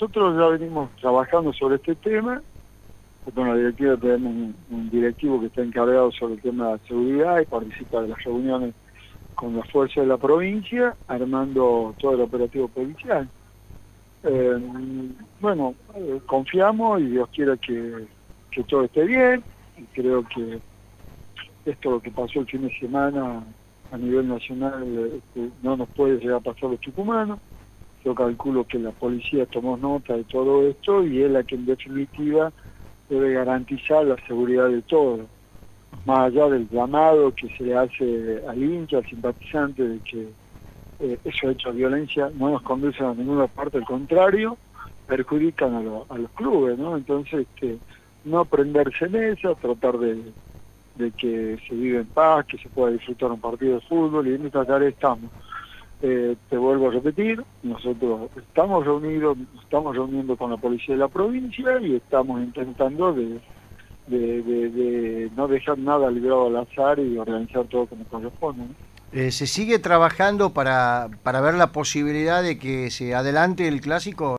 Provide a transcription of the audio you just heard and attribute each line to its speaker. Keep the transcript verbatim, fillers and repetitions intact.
Speaker 1: nosotros ya venimos trabajando sobre este tema. Con la directiva tenemos un, un directivo que está encargado sobre el tema de la seguridad y participa de las reuniones con la fuerza de la provincia, armando todo el operativo policial. Eh, bueno, eh, confiamos y Dios quiera que, que todo esté bien, y creo que esto lo que pasó el fin de semana a nivel nacional este, no nos puede llegar a pasar a los tucumanos. Yo calculo que la policía tomó nota de todo esto y es la que en definitiva debe garantizar la seguridad de todos, más allá del llamado que se le hace al hincha, al simpatizante, de que eh, esos hechos de violencia no nos conducen a ninguna parte, al contrario, perjudican a, lo, a los clubes, ¿no? Entonces, este, no prenderse en eso, tratar de, de que se vive en paz, que se pueda disfrutar un partido de fútbol, y en esta tarea estamos. Eh, te vuelvo a repetir, nosotros estamos reunidos, estamos reuniendo con la policía de la provincia y estamos intentando de, de, de, de no dejar nada librado al azar y organizar todo como corresponde, ¿no?
Speaker 2: Eh, ¿Se sigue trabajando para, para ver la posibilidad de que se adelante el clásico?